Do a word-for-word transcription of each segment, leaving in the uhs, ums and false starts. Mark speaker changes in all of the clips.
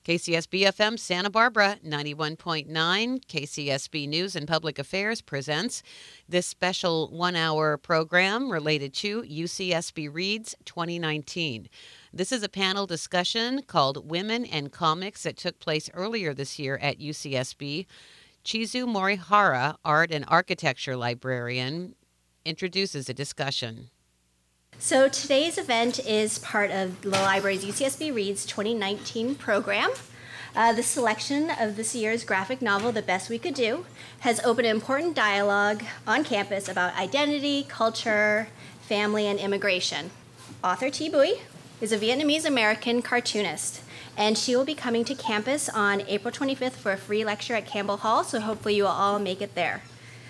Speaker 1: K C S B F M Santa Barbara ninety-one point nine, K C S B News and Public Affairs presents this special one-hour program related to U C S B Reads twenty nineteen. This is a panel discussion called Women and Comics that took place earlier this year at U C S B. Chizu Morihara, art and architecture librarian, introduces the discussion.
Speaker 2: So today's event is part of the library's U C S B Reads twenty nineteen program. Uh, the selection of this year's graphic novel, The Best We Could Do, has opened an important dialogue on campus about identity, culture, family, and immigration. Author Thi Bui is a Vietnamese-American cartoonist, and she will be coming to campus on April twenty-fifth for a free lecture at Campbell Hall, so hopefully you will all make it there.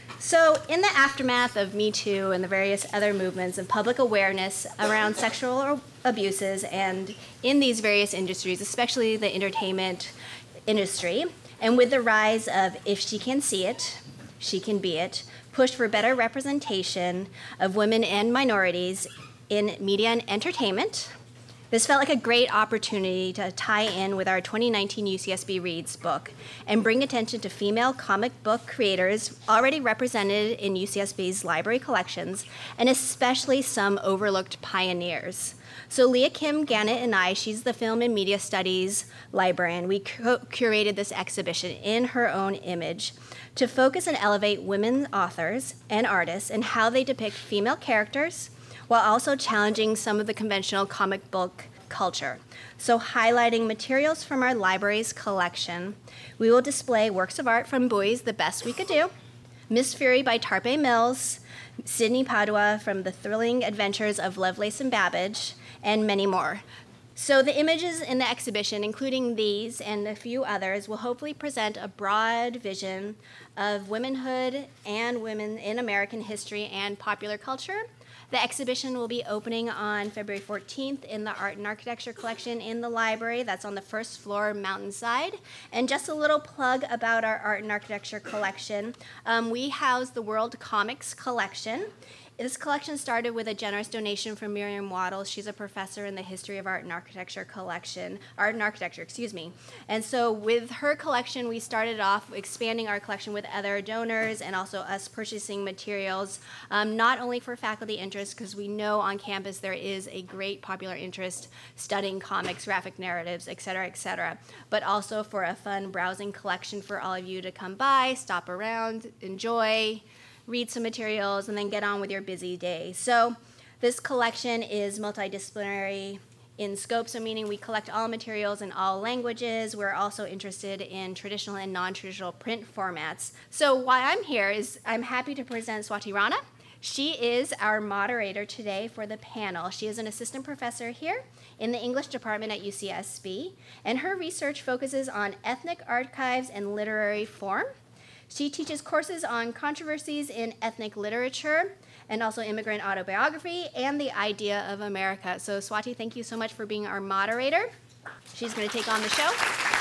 Speaker 2: So in the aftermath of Me Too and the various other movements and public awareness around sexual abuses and in these various industries, especially the entertainment industry, and with the rise of If She Can See It, She Can Be It, push for better representation of women and minorities in media and entertainment, this felt like a great opportunity to tie in with our twenty nineteen U C S B Reads book and bring attention to female comic book creators already represented in U C S B's library collections, and especially some overlooked pioneers. So Leah Kim Gannett and I, she's the Film and Media Studies librarian, we cu- curated this exhibition in her own image to focus and elevate women authors and artists and how they depict female characters, while also challenging some of the conventional comic book culture. So highlighting materials from our library's collection, we will display works of art from Bui's The Best We Could Do, Miss Fury by Tarpe Mills, Sidney Padua from The Thrilling Adventures of Lovelace and Babbage, and many more. So the images in the exhibition, including these and a few others, will hopefully present a broad vision of womanhood and women in American history and popular culture. The exhibition will be opening on February fourteenth in the Art and Architecture collection in the library. That's on the first floor, Mountainside. And just a little plug about our Art and Architecture collection. Um, we house the World Comics collection. This collection started with a generous donation from Miriam Waddles. She's a professor in the History of Art and Architecture collection, Art and Architecture, excuse me. And so with her collection, we started off expanding our collection with other donors and also us purchasing materials, um, not only for faculty interest, because we know on campus there is a great popular interest studying comics, graphic narratives, et cetera, et cetera, but also for a fun browsing collection for all of you to come by, stop around, enjoy, read some materials, and then get on with your busy day. So this collection is multidisciplinary in scope, so meaning we collect all materials in all languages. We're also interested in traditional and non-traditional print formats. So why I'm here is I'm happy to present Swati Rana. She is our moderator today for the panel. She is an assistant professor here in the English department at U C S B, and her research focuses on ethnic archives and literary form. She teaches courses on controversies in ethnic literature and also immigrant autobiography and the idea of America. So Swati, thank you so much for being our moderator. She's going to take on the show.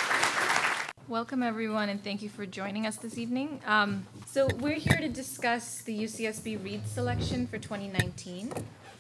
Speaker 3: Welcome everyone, and thank you for joining us this evening. Um, so we're here to discuss the U C S B Reads selection for twenty nineteen.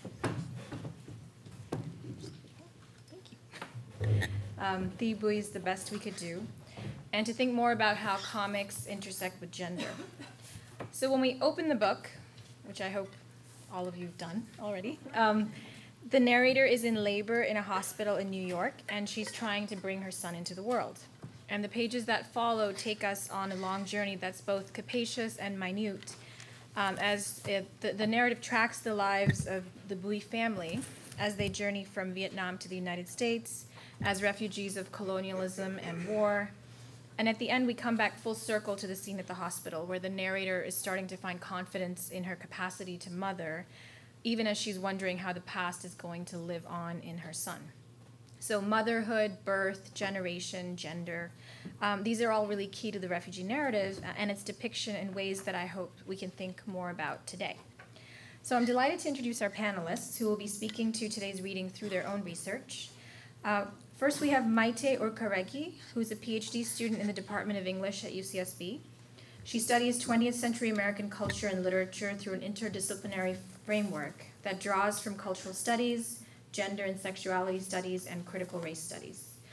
Speaker 3: Thank you. Um, Thi Bui's The Best We Could Do, and to think more about how comics intersect with gender. So when we open the book, which I hope all of you have done already, um, the narrator is in labor in a hospital in New York, and she's trying to bring her son into the world. And the pages that follow take us on a long journey that's both capacious and minute, um, as it, the, the narrative tracks the lives of the Bui family as they journey from Vietnam to the United States as refugees of colonialism and war. And at the end, we come back full circle to the scene at the hospital, where the narrator is starting to find confidence in her capacity to mother, even as she's wondering how the past is going to live on in her son. So motherhood, birth, generation, gender, um, these are all really key to the refugee narrative and its depiction in ways that I hope we can think more about today. So I'm delighted to introduce our panelists, who will be speaking to today's reading through their own research. Uh, First, we have Maite Urkaregi, who's a PhD student in the Department of English at U C S B. She studies twentieth century American culture and literature through an interdisciplinary framework that draws from cultural studies, gender and sexuality studies, and critical race studies.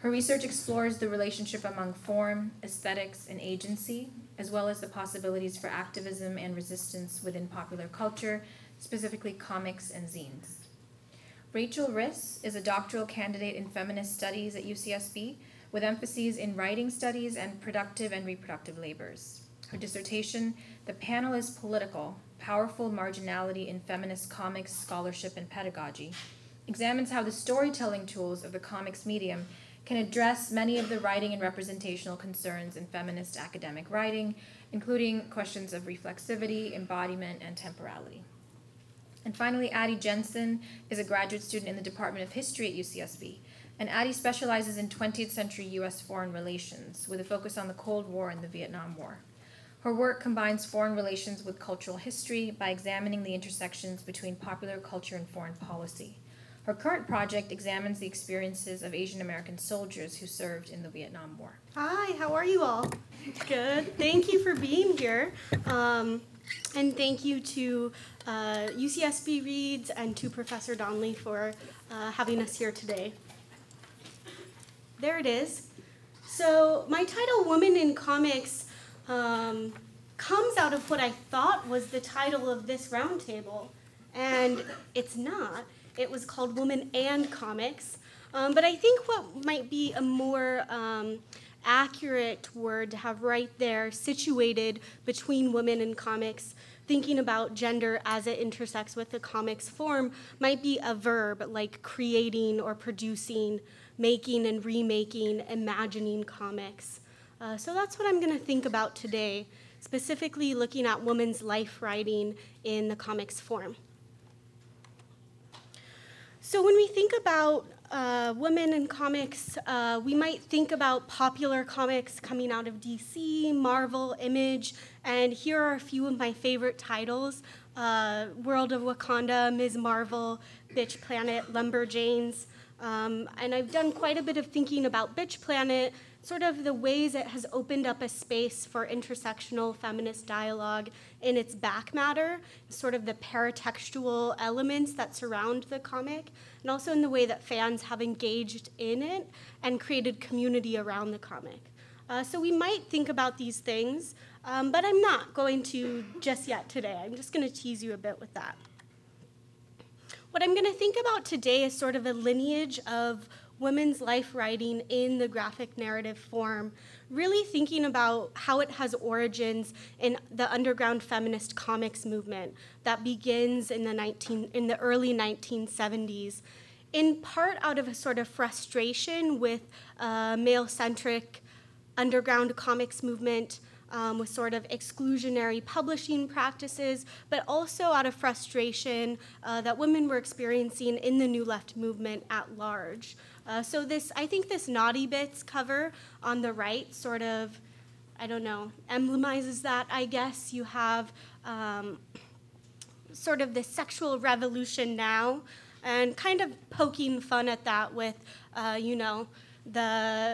Speaker 3: Her research explores the relationship among form, aesthetics, and agency, as well as the possibilities for activism and resistance within popular culture, specifically comics and zines. Rachel Riss is a doctoral candidate in feminist studies at U C S B, with emphases in writing studies and productive and reproductive labors. Her dissertation, The Panel is Political, Powerful Marginality in Feminist Comics, Scholarship, and Pedagogy, examines how the storytelling tools of the comics medium can address many of the writing and representational concerns in feminist academic writing, including questions of reflexivity, embodiment, and temporality. And finally, Addie Jensen is a graduate student in the Department of History at U C S B, and Addie specializes in twentieth century U S foreign relations, with a focus on the Cold War and the Vietnam War. Her work combines foreign relations with cultural history by examining the intersections between popular culture and foreign policy. Her current project examines the experiences of Asian American soldiers who served in the Vietnam War.
Speaker 4: Hi, how are you all? Good. Thank you for being here. Um, and thank you to uh, U C S B Reads and to Professor Donnelly for uh, having us here today. There it is. So my title, Women in Comics, um, comes out of what I thought was the title of this roundtable, and it's not. It was called Women and Comics. Um, but I think what might be a more um, accurate word to have right there, situated between women and comics, thinking about gender as it intersects with the comics form, might be a verb like creating or producing, making and remaking, imagining comics. Uh, so that's what I'm going to think about today, specifically looking at women's life writing in the comics form. So when we think about uh, women in comics, uh, we might think about popular comics coming out of D C, Marvel, Image, and here are a few of my favorite titles: uh, World of Wakanda, Miz Marvel, Bitch Planet, Lumberjanes. Um, and I've done quite a bit of thinking about Bitch Planet, sort of the ways it has opened up a space for intersectional feminist dialogue in its back matter, sort of the paratextual elements that surround the comic, and also in the way that fans have engaged in it and created community around the comic. Uh, so we might think about these things, um, but I'm not going to just yet today. I'm just going to tease you a bit with that. What I'm going to think about today is sort of a lineage of women's life writing in the graphic narrative form, really thinking about how it has origins in the underground feminist comics movement that begins in the nineteen in the early nineteen seventies, in part out of a sort of frustration with uh, male-centric underground comics movement, Um, with sort of exclusionary publishing practices, but also out of frustration uh, that women were experiencing in the New Left movement at large. Uh, so this, I think this Naughty Bits cover on the right sort of, I don't know, emblemizes that, I guess. You have um, sort of the sexual revolution now, and kind of poking fun at that with, uh, you know, the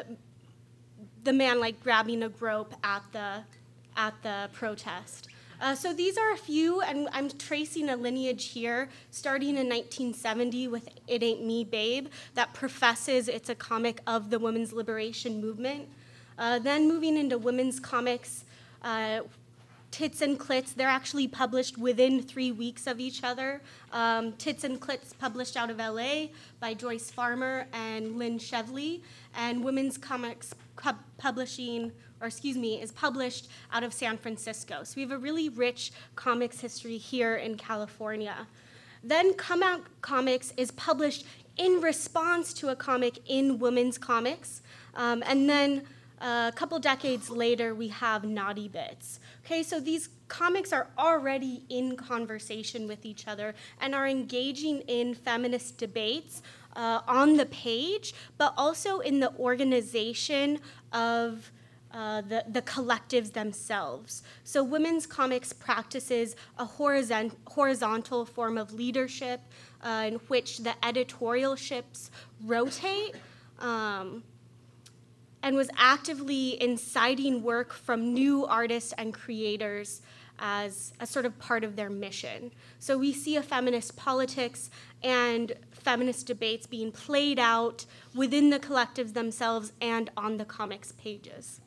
Speaker 4: the man like grabbing a grope at the at the protest. Uh, so these are a few, and I'm tracing a lineage here, starting in nineteen seventy with It Ain't Me, Babe, that professes it's a comic of the women's liberation movement. Uh, then moving into women's comics, uh, Tits and Clits, they're actually published within three weeks of each other. Um, Tits and Clits published out of L A by Joyce Farmer and Lynn Shevley, and Women's Comics Pub- Publishing, or excuse me, is published out of San Francisco. So we have a really rich comics history here in California. Then Come Out Comics is published in response to a comic in Women's Comics, um, and then Uh, a couple decades later, we have Naughty Bits. Okay, so these comics are already in conversation with each other and are engaging in feminist debates uh, on the page, but also in the organization of uh, the, the collectives themselves. So women's comics practices a horizon, horizontal form of leadership uh, in which the editorialships rotate, um, and was actively inciting work from new artists and creators as a sort of part of their mission. So we see a feminist politics and feminist debates being played out within the collectives themselves and on the comics pages.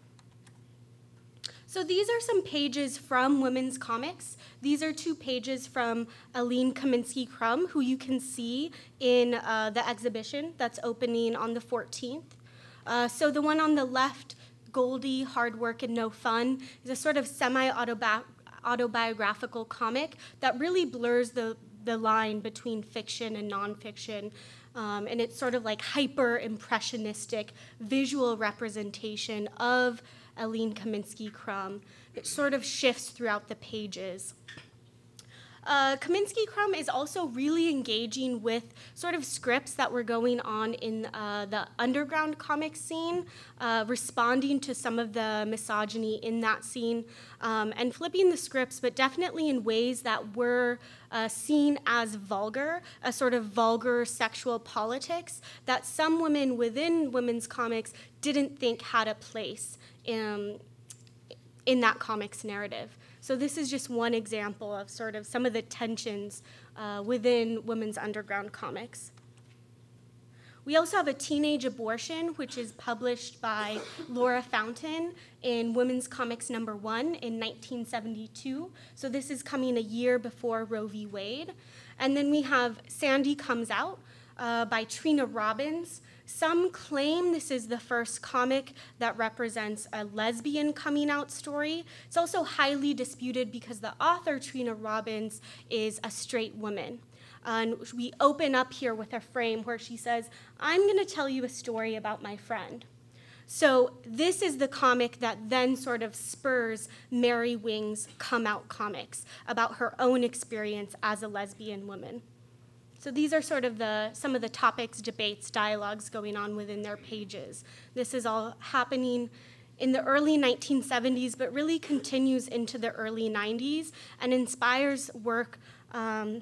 Speaker 4: So these are some pages from women's comics. These are two pages from Aline Kominsky-Crumb, who you can see in uh, the exhibition that's opening on the fourteenth. Uh, so the one on the left, Goldie, Hard Work and No Fun, is a sort of semi-autobiographical comic that really blurs the, the line between fiction and nonfiction. Um, and it's sort of like hyper-impressionistic visual representation of Aline Kominsky-Crumb. It sort of shifts throughout the pages. Uh, Kominsky-Crumb is also really engaging with sort of scripts that were going on in uh, the underground comic scene, uh, responding to some of the misogyny in that scene, um, and flipping the scripts, but definitely in ways that were uh, seen as vulgar, a sort of vulgar sexual politics that some women within women's comics didn't think had a place in, in that comics narrative. So this is just one example of sort of some of the tensions uh, within women's underground comics. We also have a Teenage Abortion, which is published by Laura Fountain in Women's Comics number one in nineteen seventy-two. So this is coming a year before Roe v. Wade. And then we have Sandy Comes Out uh, by Trina Robbins. Some claim this is the first comic that represents a lesbian coming out story. It's also highly disputed because the author, Trina Robbins, is a straight woman. And we open up here with a frame where she says, I'm going to tell you a story about my friend. So this is the comic that then sort of spurs Mary Wing's Come Out comics about her own experience as a lesbian woman. So these are sort of the some of the topics, debates, dialogues going on within their pages. This is all happening in the early nineteen seventies, but really continues into the early nineties and inspires work um,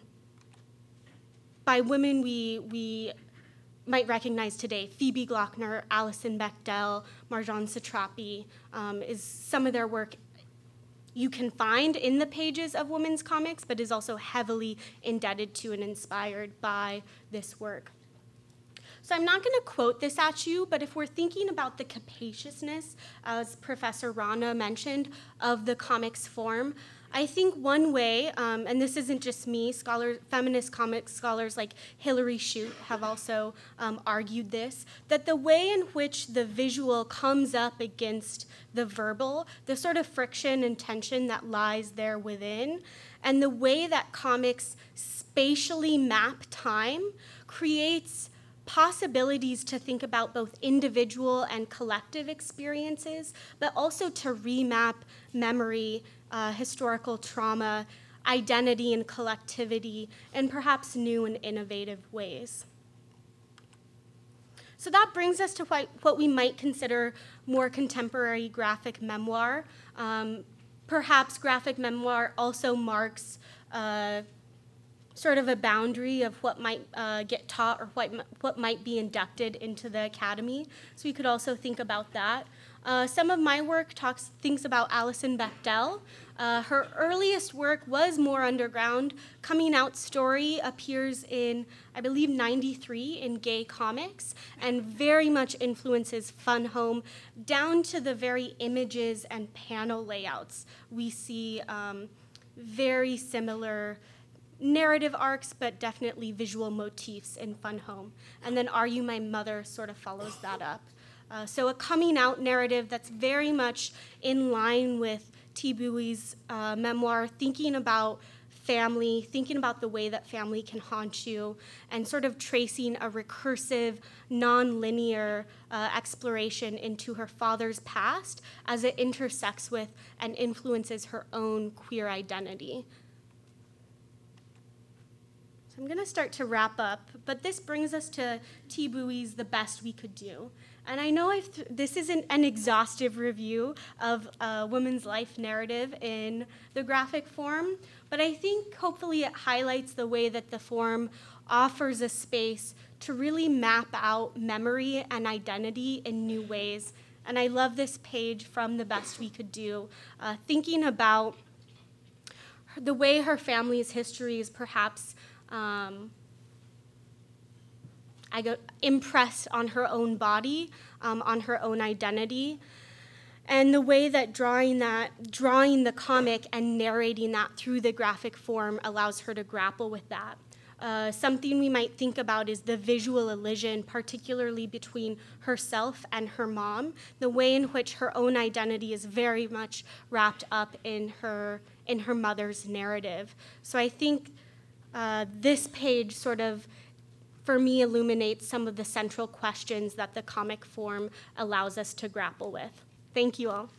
Speaker 4: by women we, we might recognize today. Phoebe Glockner, Alison Bechdel, Marjane Satrapi um, is some of their work you can find in the pages of women's comics, but is also heavily indebted to and inspired by this work. So I'm not going to quote this at you, but if we're thinking about the capaciousness, as Professor Rana mentioned, of the comics form, I think one way, um, and this isn't just me, scholars, feminist comics scholars like Hilary Shute have also um, argued this, that the way in which the visual comes up against the verbal, the sort of friction and tension that lies there within, and the way that comics spatially map time creates possibilities to think about both individual and collective experiences, but also to remap memory, uh, historical trauma, identity and collectivity, in perhaps new and innovative ways. So that brings us to what, what we might consider more contemporary graphic memoir. Um, perhaps graphic memoir also marks uh, sort of a boundary of what might uh, get taught or what, what might be inducted into the academy. So we could also think about that. Uh, some of my work talks thinks about Alison Bechdel. Uh, her earliest work was more underground. Coming Out Story appears in, I believe, ninety-three in Gay Comics, and very much influences Fun Home, down to the very images and panel layouts. We see um, very similar narrative arcs, but definitely visual motifs in Fun Home. And then Are You My Mother sort of follows that up. Uh, so a coming out narrative that's very much in line with T. Bowie's uh, memoir, thinking about family, thinking about the way that family can haunt you, and sort of tracing a recursive, non-linear uh, exploration into her father's past as it intersects with and influences her own queer identity. So I'm going to start to wrap up, but this brings us to T. Bowie's The Best We Could Do. And I know I've th- this isn't an exhaustive review of a woman's life narrative in the graphic form, but I think hopefully it highlights the way that the form offers a space to really map out memory and identity in new ways. And I love this page from The Best We Could Do, uh, thinking about the way her family's history is perhaps um, I go impressed on her own body, um, on her own identity, and the way that drawing that, drawing the comic and narrating that through the graphic form allows her to grapple with that. Uh, something we might think about is the visual elision, particularly between herself and her mom, the way in which her own identity is very much wrapped up in her in her mother's narrative. So I think uh, this page sort of, for me, illuminates some of the central questions that the comic form allows us to grapple with. Thank you all.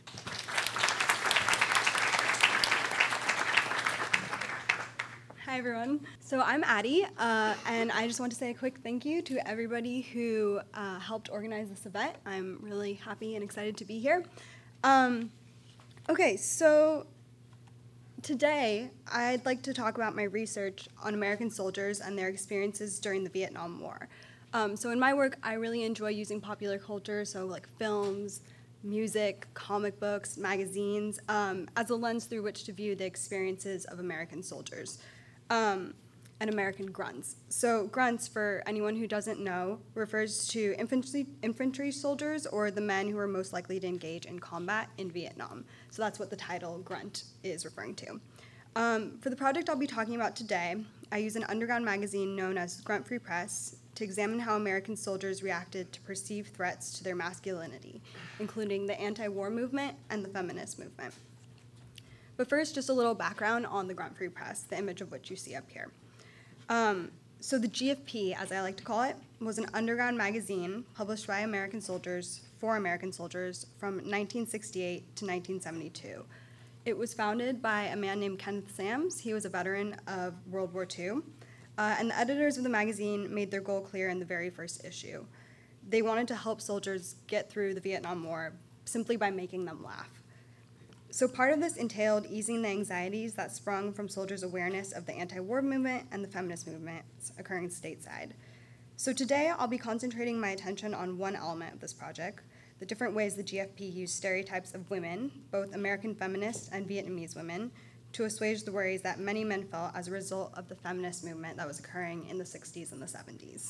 Speaker 5: Hi, everyone. So I'm Addie, uh, and I just want to say a quick thank you to everybody who uh, helped organize this event. I'm really happy and excited to be here. Um, okay, so today I'd like to talk about my research on American soldiers and their experiences during the Vietnam War. Um, so in my work, I really enjoy using popular culture, so like films, music, comic books, magazines, um, as a lens through which to view the experiences of American soldiers. Um, and American grunts. So grunts, for anyone who doesn't know, refers to infantry, infantry soldiers or the men who are most likely to engage in combat in Vietnam. So that's what the title grunt is referring to. Um, for the project I'll be talking about today, I use an underground magazine known as Grunt Free Press to examine how American soldiers reacted to perceived threats to their masculinity, including the anti-war movement and the feminist movement. But first, just a little background on the Grunt Free Press, the image of which you see up here. Um, so the G F P, as I like to call it, was an underground magazine published by American soldiers for American soldiers from nineteen sixty-eight to nineteen seventy-two. It was founded by a man named Kenneth Sams. He was a veteran of World War Two. Uh, and the editors of the magazine made their goal clear in the very first issue. They wanted to help soldiers get through the Vietnam War simply by making them laugh. So part of this entailed easing the anxieties that sprung from soldiers' awareness of the anti-war movement and the feminist movements occurring stateside. So today I'll be concentrating my attention on one element of this project, the different ways the G F P used stereotypes of women, both American feminists and Vietnamese women, to assuage the worries that many men felt as a result of the feminist movement that was occurring in the sixties and the seventies.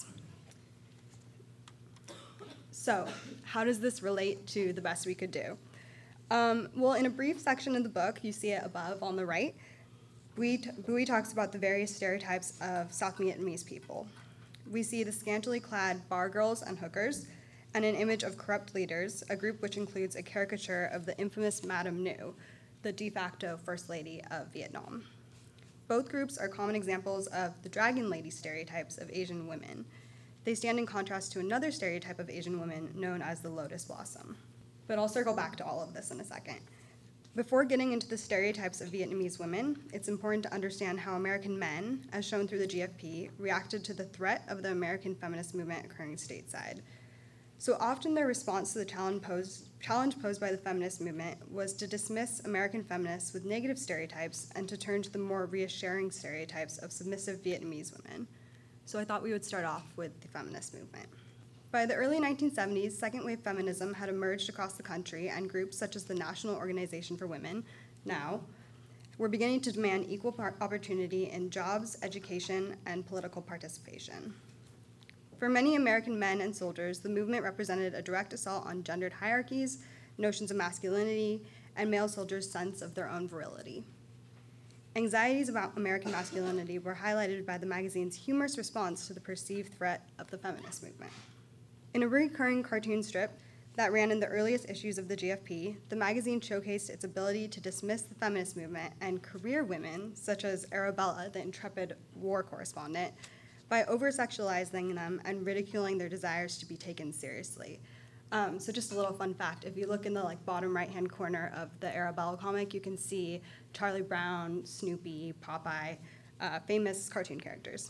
Speaker 5: So how does this relate to The Best We Could Do? Um, well, in a brief section of the book, you see it above on the right, Bui, Bui talks about the various stereotypes of South Vietnamese people. We see the scantily clad bar girls and hookers, and an image of corrupt leaders, a group which includes a caricature of the infamous Madame Nhu, the de facto First Lady of Vietnam. Both groups are common examples of the Dragon Lady stereotypes of Asian women. They stand in contrast to another stereotype of Asian women known as the Lotus Blossom. But I'll circle back to all of this in a second. Before getting into the stereotypes of Vietnamese women, it's important to understand how American men, as shown through the G F P, reacted to the threat of the American feminist movement occurring stateside. So often their response to the challenge posed, challenge posed by the feminist movement was to dismiss American feminists with negative stereotypes and to turn to the more reassuring stereotypes of submissive Vietnamese women. So I thought we would start off with the feminist movement. By the early nineteen seventies, second-wave feminism had emerged across the country, and groups such as the National Organization for Women, NOW, were beginning to demand equal opportunity in jobs, education, and political participation. For many American men and soldiers, the movement represented a direct assault on gendered hierarchies, notions of masculinity, and male soldiers' sense of their own virility. Anxieties about American masculinity were highlighted by the magazine's humorous response to the perceived threat of the feminist movement. In a recurring cartoon strip that ran in the earliest issues of the G F P, the magazine showcased its ability to dismiss the feminist movement and career women, such as Arabella, the intrepid war correspondent, by over-sexualizing them and ridiculing their desires to be taken seriously. Um, so just a little fun fact, if you look in the like bottom right-hand corner of the Arabella comic, you can see Charlie Brown, Snoopy, Popeye, uh, famous cartoon characters.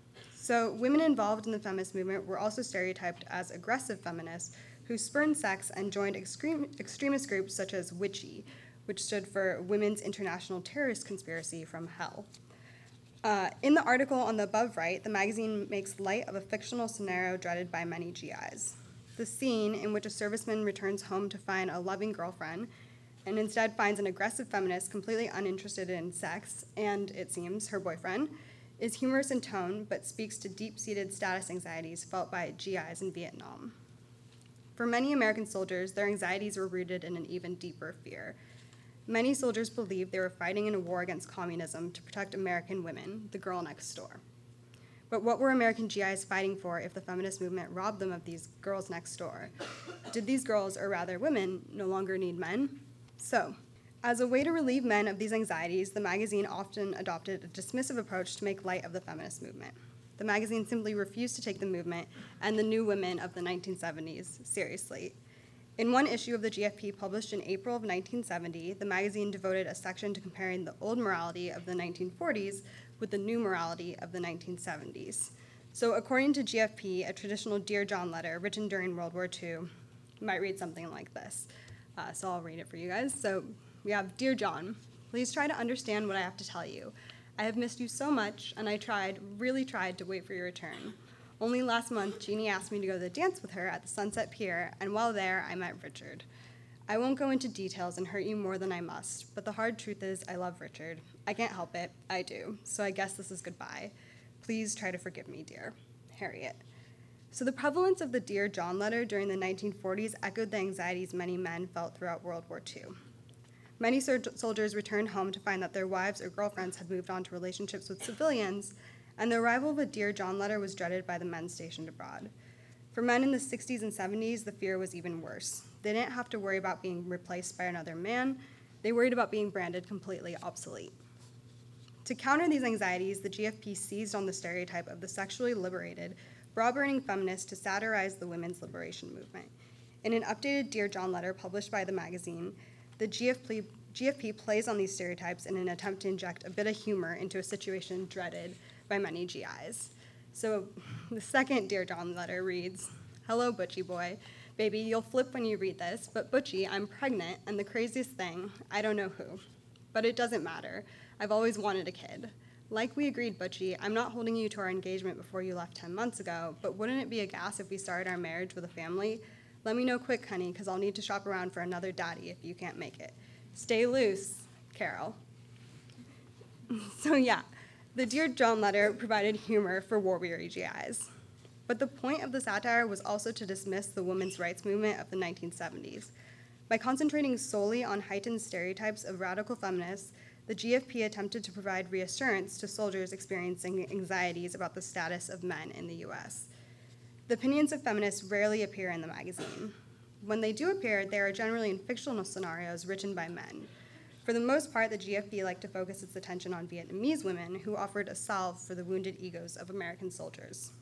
Speaker 5: So women involved in the feminist movement were also stereotyped as aggressive feminists who spurned sex and joined extreme, extremist groups such as WITChy, which stood for Women's International Terrorist Conspiracy from Hell. Uh, in the article on the above right, the magazine makes light of a fictional scenario dreaded by many G Is. The scene in which a serviceman returns home to find a loving girlfriend and instead finds an aggressive feminist completely uninterested in sex and, it seems, her boyfriend, is humorous in tone but speaks to deep-seated status anxieties felt by G Is in Vietnam. For many American soldiers, their anxieties were rooted in an even deeper fear. Many soldiers believed they were fighting in a war against communism to protect American women, the girl next door. But what were American G Is fighting for if the feminist movement robbed them of these girls next door? Did these girls, or rather women, no longer need men? So, as a way to relieve men of these anxieties, the magazine often adopted a dismissive approach to make light of the feminist movement. The magazine simply refused to take the movement and the new women of the nineteen seventies seriously. In one issue of the G F P published in April of nineteen seventy, the magazine devoted a section to comparing the old morality of the nineteen forties with the new morality of the nineteen seventies. So according to G F P, a traditional Dear John letter written during World War Two might read something like this. Uh, so I'll read it for you guys. So we have, Dear John, please try to understand what I have to tell you. I have missed you so much, and I tried, really tried to wait for your return. Only last month, Jeannie asked me to go to the dance with her at the Sunset Pier, and while there, I met Richard. I won't go into details and hurt you more than I must, but the hard truth is I love Richard. I can't help it, I do, so I guess this is goodbye. Please try to forgive me, dear. Harriet. So the prevalence of the Dear John letter during the nineteen forties echoed the anxieties many men felt throughout World War Two. Many sur- soldiers returned home to find that their wives or girlfriends had moved on to relationships with civilians, and the arrival of a Dear John letter was dreaded by the men stationed abroad. For men in the sixties and seventies, the fear was even worse. They didn't have to worry about being replaced by another man. They worried about being branded completely obsolete. To counter these anxieties, the G F P seized on the stereotype of the sexually liberated, bra-burning feminist to satirize the women's liberation movement. In an updated Dear John letter published by the magazine, the G F P, G F P plays on these stereotypes in an attempt to inject a bit of humor into a situation dreaded by many G Is. So the second Dear John letter reads, Hello, Butchie boy. Baby, you'll flip when you read this, but Butchie, I'm pregnant, and the craziest thing, I don't know who. But it doesn't matter. I've always wanted a kid. Like we agreed, Butchie, I'm not holding you to our engagement before you left ten months ago, but wouldn't it be a gas if we started our marriage with a family? Let me know quick, honey, because I'll need to shop around for another daddy if you can't make it. Stay loose, Carol. So yeah, the Dear John letter provided humor for war-weary G Is. But the point of the satire was also to dismiss the women's rights movement of the nineteen seventies. By concentrating solely on heightened stereotypes of radical feminists, the G F P attempted to provide reassurance to soldiers experiencing anxieties about the status of men in the U S. The opinions of feminists rarely appear in the magazine. When they do appear, they are generally in fictional scenarios written by men. For the most part, the G F P liked to focus its attention on Vietnamese women who offered a salve for the wounded egos of American soldiers.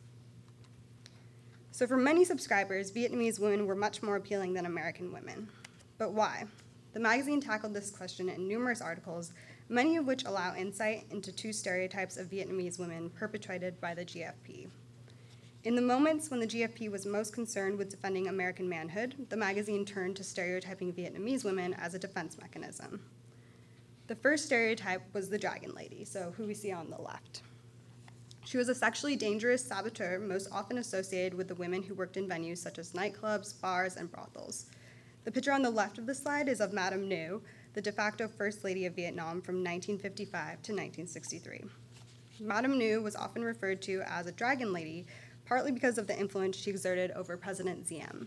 Speaker 5: So for many subscribers, Vietnamese women were much more appealing than American women. But why? The magazine tackled this question in numerous articles, many of which allow insight into two stereotypes of Vietnamese women perpetrated by the G F P. In the moments when the G F P was most concerned with defending American manhood, the magazine turned to stereotyping Vietnamese women as a defense mechanism. The first stereotype was the Dragon Lady, so who we see on the left. She was a sexually dangerous saboteur most often associated with the women who worked in venues such as nightclubs, bars, and brothels. The picture on the left of the slide is of Madame Nhu, the de facto First Lady of Vietnam from nineteen fifty-five to nineteen sixty-three. Madame Nhu was often referred to as a Dragon Lady, partly because of the influence she exerted over President Diem.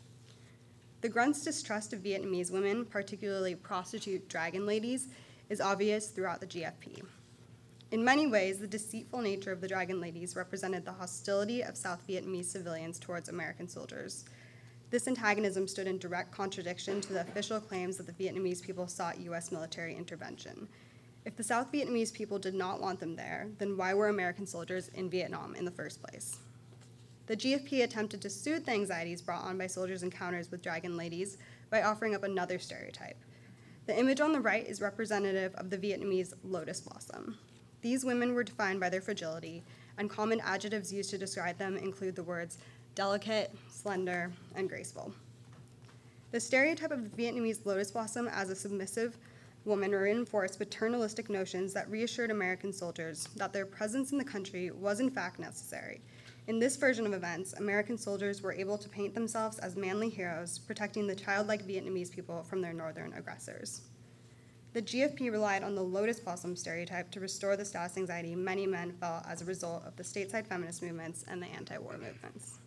Speaker 5: The Grunt's distrust of Vietnamese women, particularly prostitute dragon ladies, is obvious throughout the G F P. In many ways, the deceitful nature of the dragon ladies represented the hostility of South Vietnamese civilians towards American soldiers. This antagonism stood in direct contradiction to the official claims that the Vietnamese people sought U S military intervention. If the South Vietnamese people did not want them there, then why were American soldiers in Vietnam in the first place? The G F P attempted to soothe the anxieties brought on by soldiers' encounters with dragon ladies by offering up another stereotype. The image on the right is representative of the Vietnamese lotus blossom. These women were defined by their fragility, and common adjectives used to describe them include the words delicate, slender, and graceful. The stereotype of the Vietnamese lotus blossom as a submissive woman reinforced paternalistic notions that reassured American soldiers that their presence in the country was in fact necessary. In this version of events, American soldiers were able to paint themselves as manly heroes, protecting the childlike Vietnamese people from their northern aggressors. The G F P relied on the lotus blossom stereotype to restore the status anxiety many men felt as a result of the stateside feminist movements and the anti-war movements.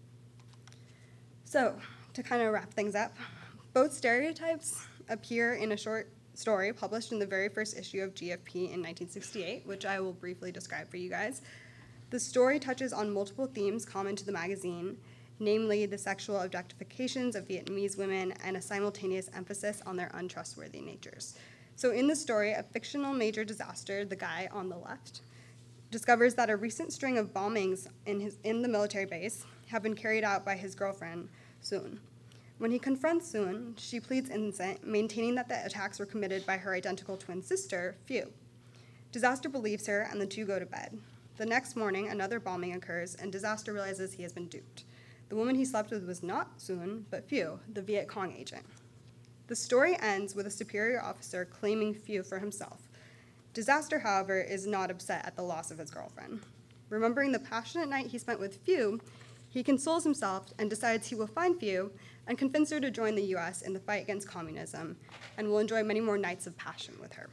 Speaker 5: So, to kind of wrap things up, both stereotypes appear in a short story published in the very first issue of G F P in nineteen sixty-eight, which I will briefly describe for you guys. The story touches on multiple themes common to the magazine, namely the sexual objectifications of Vietnamese women and a simultaneous emphasis on their untrustworthy natures. So in the story, a fictional major disaster, the guy on the left, discovers that a recent string of bombings in, his, in the military base have been carried out by his girlfriend, Soon. When he confronts Soon, she pleads innocent, maintaining that the attacks were committed by her identical twin sister, Phu. Disaster believes her, and the two go to bed. The next morning, another bombing occurs, and Disaster realizes he has been duped. The woman he slept with was not Soon, but Phu, the Viet Cong agent. The story ends with a superior officer claiming Phu for himself. Disaster, however, is not upset at the loss of his girlfriend. Remembering the passionate night he spent with Phu, he consoles himself and decides he will find Phu and convince her to join the U S in the fight against communism, and will enjoy many more nights of passion with her.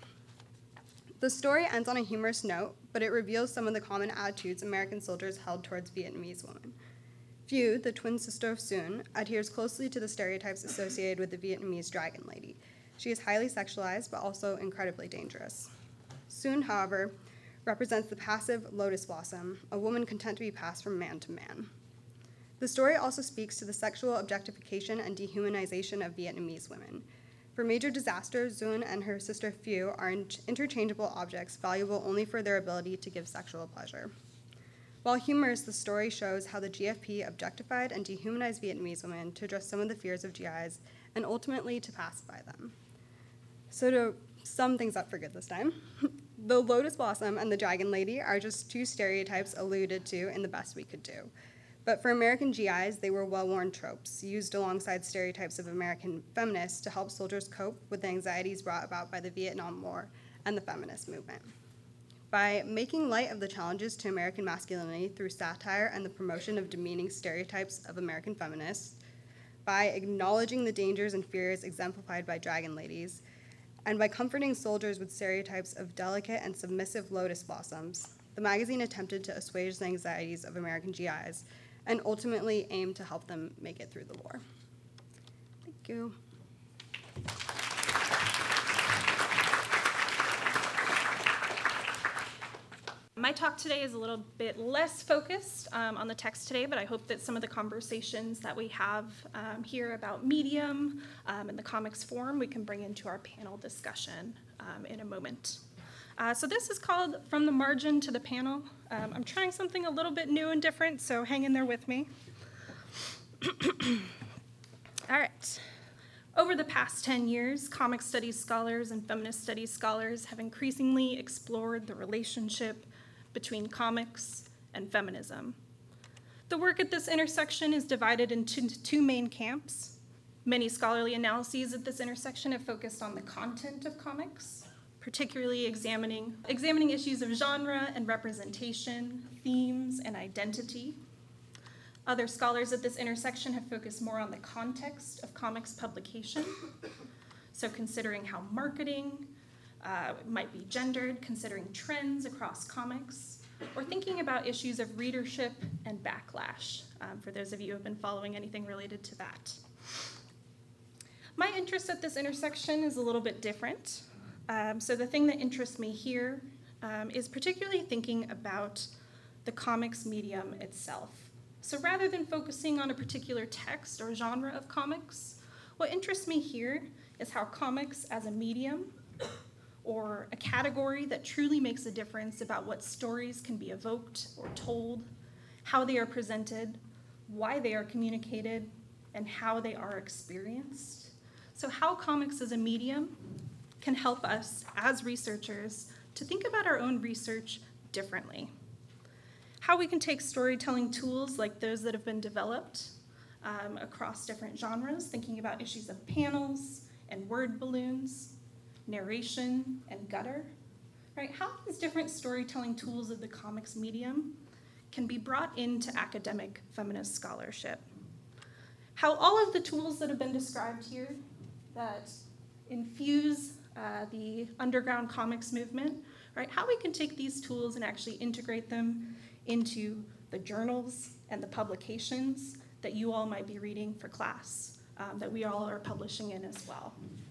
Speaker 5: The story ends on a humorous note, but it reveals some of the common attitudes American soldiers held towards Vietnamese women. Phu, the twin sister of Soon, adheres closely to the stereotypes associated with the Vietnamese dragon lady. She is highly sexualized, but also incredibly dangerous. Soon, however, represents the passive lotus blossom, a woman content to be passed from man to man. The story also speaks to the sexual objectification and dehumanization of Vietnamese women. For Major Disaster, Soon and her sister Phu are interchangeable objects valuable only for their ability to give sexual pleasure. While humorous, the story shows how the G F P objectified and dehumanized Vietnamese women to address some of the fears of G Is and ultimately to pacify them. So to sum things up for good this time, the lotus blossom and the dragon lady are just two stereotypes alluded to in The Best We Could Do. But for American G Is, they were well-worn tropes, used alongside stereotypes of American feminists to help soldiers cope with the anxieties brought about by the Vietnam War and the feminist movement. By making light of the challenges to American masculinity through satire and the promotion of demeaning stereotypes of American feminists, by acknowledging the dangers and fears exemplified by dragon ladies, and by comforting soldiers with stereotypes of delicate and submissive lotus blossoms, the magazine attempted to assuage the anxieties of American G Is and ultimately aimed to help them make it through the war. Thank you.
Speaker 6: My talk today is a little bit less focused um, on the text today, but I hope that some of the conversations that we have um, here about Medium um, and the comics forum we can bring into our panel discussion um, in a moment. Uh, so this is called From the Margin to the Panel. Um, I'm trying something a little bit new and different, so hang in there with me. All right. Over the past ten years, comic studies scholars and feminist studies scholars have increasingly explored the relationship between comics and feminism. The work at this intersection is divided into two main camps. Many scholarly analyses at this intersection have focused on the content of comics, particularly examining, examining issues of genre and representation, themes, and identity. Other scholars at this intersection have focused more on the context of comics publication, so considering how marketing uh, might be gendered, considering trends across comics, or thinking about issues of readership and backlash, um, for those of you who have been following anything related to that. My interest at this intersection is a little bit different. Um, so the thing that interests me here um, is particularly thinking about the comics medium itself. So rather than focusing on a particular text or genre of comics, what interests me here is how comics as a medium or a category that truly makes a difference about what stories can be evoked or told, how they are presented, why they are communicated, and how they are experienced. So how comics as a medium can help us as researchers to think about our own research differently. How we can take storytelling tools like those that have been developed um, across different genres, thinking about issues of panels and word balloons, narration and gutter, right? How these different storytelling tools of the comics medium can be brought into academic feminist scholarship. How all of the tools that have been described here that infuse uh, the underground comics movement, right? How we can take these tools and actually integrate them into the journals and the publications that you all might be reading for class, um, that we all are publishing in as well.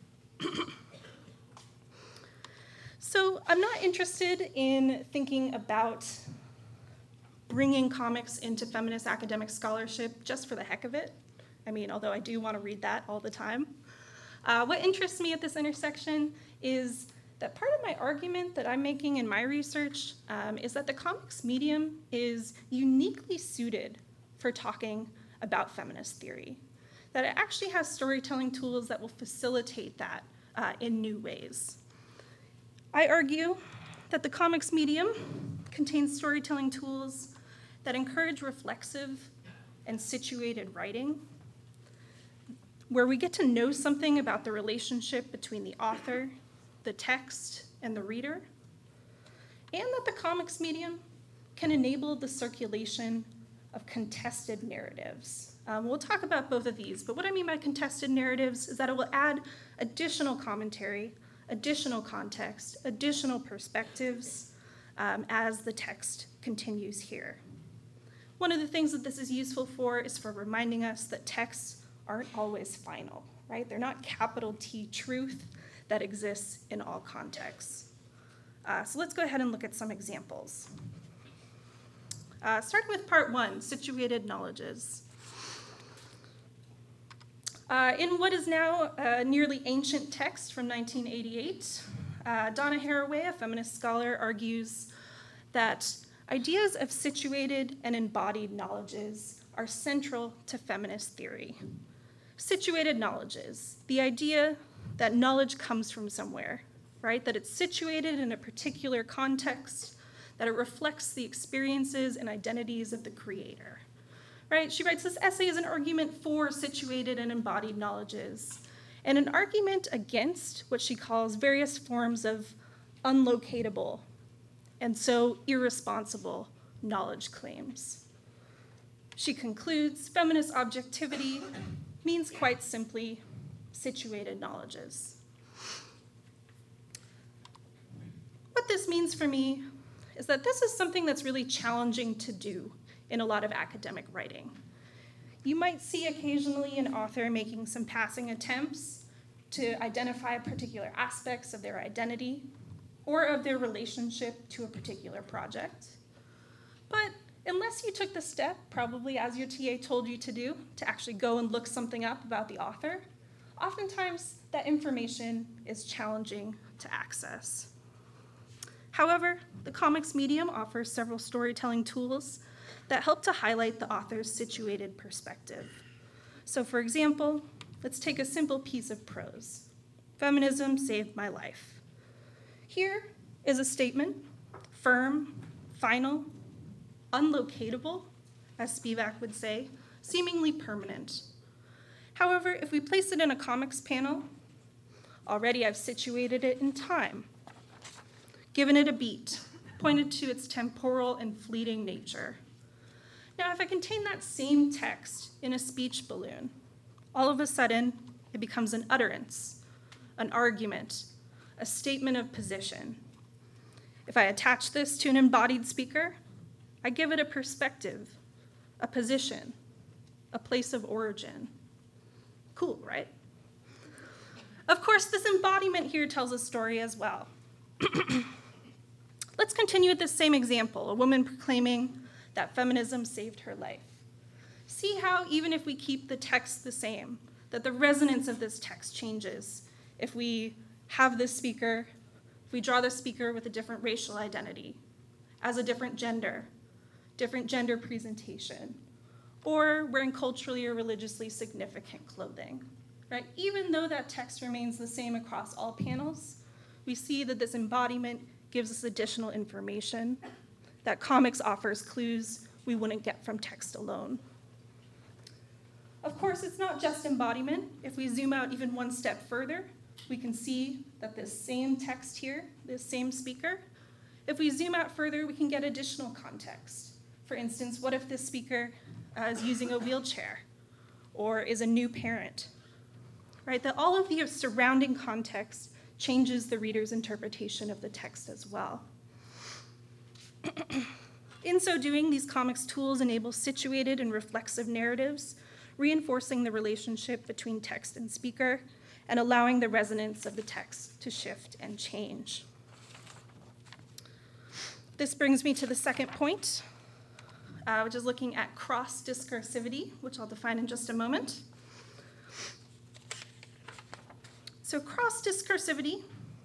Speaker 6: So I'm not interested in thinking about bringing comics into feminist academic scholarship just for the heck of it. I mean, although I do want to read that all the time. Uh, what interests me at this intersection is that part of my argument that I'm making in my research um, is that the comics medium is uniquely suited for talking about feminist theory, that it actually has storytelling tools that will facilitate that uh, in new ways. I argue that the comics medium contains storytelling tools that encourage reflexive and situated writing, where we get to know something about the relationship between the author, the text, and the reader, and that the comics medium can enable the circulation of contested narratives. Um, we'll talk about both of these, but what I mean by contested narratives is that it will add additional commentary, additional context, additional perspectives um, as the text continues here. One of the things that this is useful for is for reminding us that texts aren't always final, right? They're not capital T truth that exists in all contexts. Uh, so let's go ahead and look at some examples. Uh, starting with part one, situated knowledges. Uh, in what is now a nearly ancient text from nineteen eighty-eight, uh, Donna Haraway, a feminist scholar, argues that ideas of situated and embodied knowledges are central to feminist theory. Situated knowledges, the idea that knowledge comes from somewhere, right? That it's situated in a particular context, that it reflects the experiences and identities of the creator, right? She writes this essay as an argument for situated and embodied knowledges, and an argument against what she calls various forms of unlocatable and so irresponsible knowledge claims. She concludes feminist objectivity means quite simply situated knowledges. What this means for me is that this is something that's really challenging to do in a lot of academic writing. You might see occasionally an author making some passing attempts to identify particular aspects of their identity or of their relationship to a particular project. But unless you took the step, probably as your T A told you to do, to actually go and look something up about the author, oftentimes that information is challenging to access. However, the comics medium offers several storytelling tools that help to highlight the author's situated perspective. So for example, let's take a simple piece of prose. Feminism saved my life. Here is a statement, firm, final, unlocatable, as Spivak would say, seemingly permanent. However, if we place it in a comics panel, already I've situated it in time, given it a beat, pointed to its temporal and fleeting nature. Now, if I contain that same text in a speech balloon, all of a sudden it becomes an utterance, an argument, a statement of position. If I attach this to an embodied speaker, I give it a perspective, a position, a place of origin. Cool, right? Of course, this embodiment here tells a story as well. Let's continue with this same example, a woman proclaiming that feminism saved her life. See how even if we keep the text the same, that the resonance of this text changes if we have this speaker, if we draw the speaker with a different racial identity, as a different gender, different gender presentation, or wearing culturally or religiously significant clothing, right? Even though that text remains the same across all panels, we see that this embodiment gives us additional information, that comics offers clues we wouldn't get from text alone. Of course, it's not just embodiment. If we zoom out even one step further, we can see that this same text here, this same speaker, if we zoom out further, we can get additional context, For instance, what if this speaker uh, is using a wheelchair or is a new parent? Right? That all of the surrounding context changes the reader's interpretation of the text as well. In so doing, these comics tools enable situated and reflexive narratives, reinforcing the relationship between text and speaker, and allowing the resonance of the text to shift and change. This brings me to the second point, uh, which is looking at cross-discursivity, which I'll define in just a moment. So cross-discursivity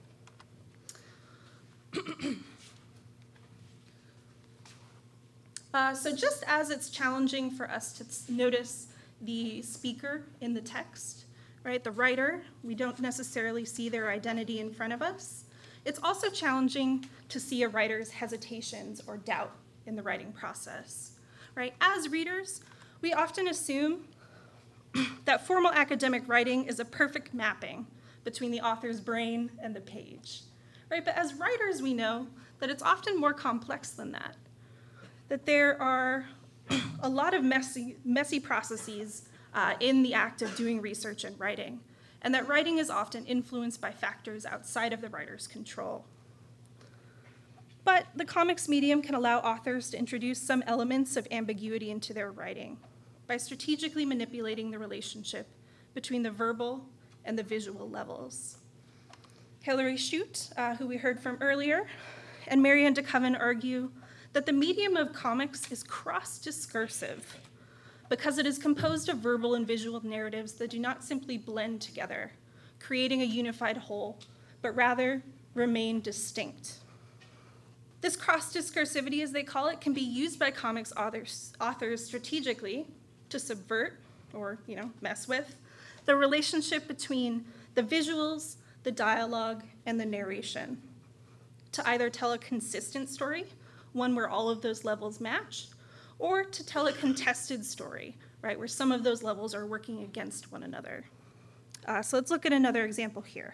Speaker 6: uh, so just as it's challenging for us to notice the speaker in the text, right, the writer, we don't necessarily see their identity in front of us. It's also challenging to see a writer's hesitations or doubt in the writing process, right? As readers, we often assume that formal academic writing is a perfect mapping between the author's brain and the page, right? But as writers, we know that it's often more complex than that, that there are a lot of messy, messy processes uh, in the act of doing research and writing, and that writing is often influenced by factors outside of the writer's control. But the comics medium can allow authors to introduce some elements of ambiguity into their writing by strategically manipulating the relationship between the verbal and the visual levels. Hilary Shute, uh, who we heard from earlier, and Marianne DeCoven argue that the medium of comics is cross-discursive because it is composed of verbal and visual narratives that do not simply blend together, creating a unified whole, but rather remain distinct. This cross-discursivity, as they call it, can be used by comics authors, authors strategically to subvert, or you know, mess with, the relationship between the visuals, the dialogue, and the narration, to either tell a consistent story, one where all of those levels match, or to tell a contested story, right, where some of those levels are working against one another. Uh, so let's look at another example here.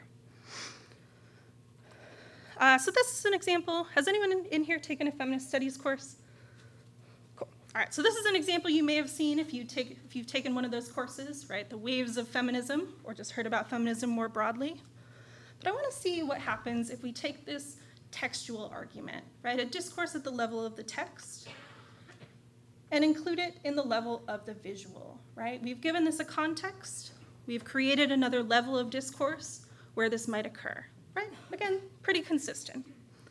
Speaker 6: Uh, so this is an example. Has anyone in, in here taken a feminist studies course? Cool. All right, so this is an example you may have seen if, you take, if you've taken one of those courses, right, the waves of feminism, or just heard about feminism more broadly. But I want to see what happens if we take this textual argument, right, a discourse at the level of the text, and include it in the level of the visual, right? We've given this a context. We've created another level of discourse where this might occur, right? Again, pretty consistent.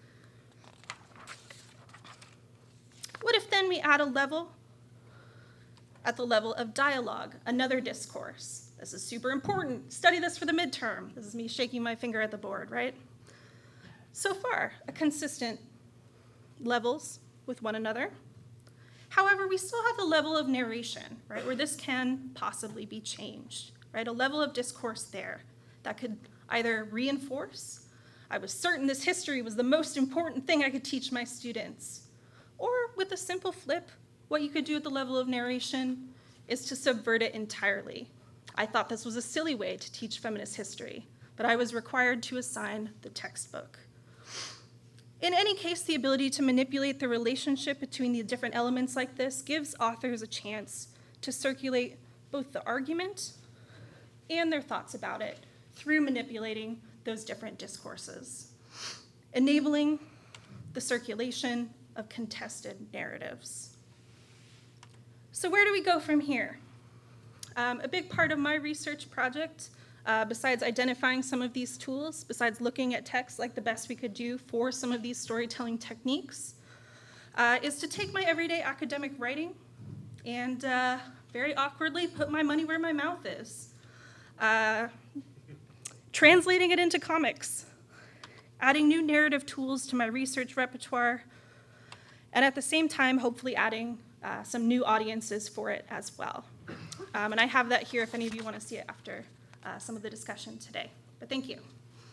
Speaker 6: What if then we add a level at the level of dialogue, another discourse? This is super important. Study this for the midterm. This is me shaking my finger at the board, right? So far, a consistent levels with one another. However, we still have the level of narration, right, where this can possibly be changed, right? A level of discourse there that could either reinforce, I was certain this history was the most important thing I could teach my students, or with a simple flip, what you could do at the level of narration is to subvert it entirely. I thought this was a silly way to teach feminist history, but I was required to assign the textbook. In any case, the ability to manipulate the relationship between the different elements like this gives authors a chance to circulate both the argument and their thoughts about it through manipulating those different discourses, enabling the circulation of contested narratives. So where do we go from here? Um, a big part of my research project, Uh, besides identifying some of these tools, besides looking at text like the best we could do for some of these storytelling techniques, uh, is to take my everyday academic writing and uh, very awkwardly put my money where my mouth is. Uh, translating it into comics, adding new narrative tools to my research repertoire, and at the same time, hopefully adding uh, some new audiences for it as well. Um, and I have that here if any of you want to see it after Uh, some of the discussion today. But thank you.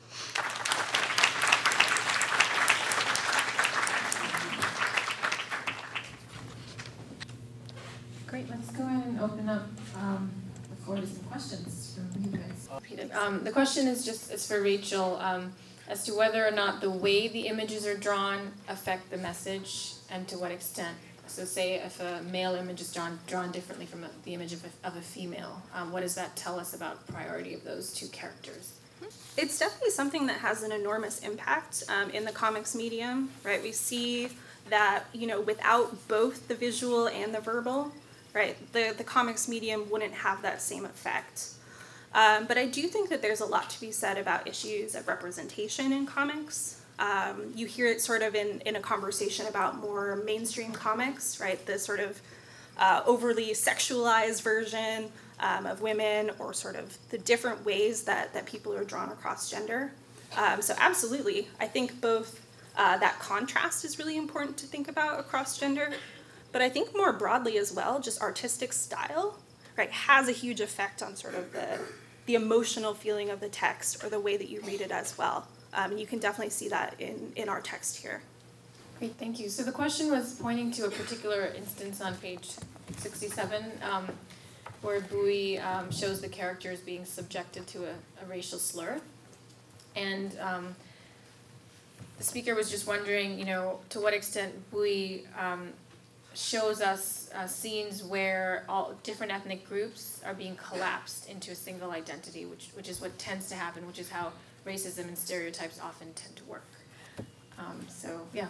Speaker 7: Great, let's go ahead and open up um, the floor to some questions from you guys. Um, the question is just, it's for Rachel, um, as to whether or not the way the images are drawn affect the message and to what extent. So say if a male image is drawn, drawn differently from a, the image of a, of a female, um, what does that tell us about priority of those two characters?
Speaker 6: It's definitely something that has an enormous impact um, in the comics medium, right? We see that, you know, without both the visual and the verbal, right, the, the comics medium wouldn't have that same effect. Um, but I do think that there's a lot to be said about issues of representation in comics. Um, you hear it sort of in, in a conversation about more mainstream comics, right? The sort of uh, overly sexualized version um, of women, or sort of the different ways that, that people are drawn across gender. Um, so absolutely, I think both uh, that contrast is really important to think about across gender, but I think more broadly as well, just artistic style, right, has a huge effect on sort of the, the emotional feeling of the text or the way that you read it as well. Um, and you can definitely see that in, in our text here.
Speaker 7: Great, thank you. So the question was pointing to a particular instance on page sixty-seven, um, where Bowie um, shows the characters being subjected to a, a racial slur. And um, the speaker was just wondering, you know, to what extent Bowie um, shows us uh, scenes where all different ethnic groups are being collapsed into a single identity, which, which is what tends to happen, which is how racism and stereotypes often tend to work. Um, so, yeah.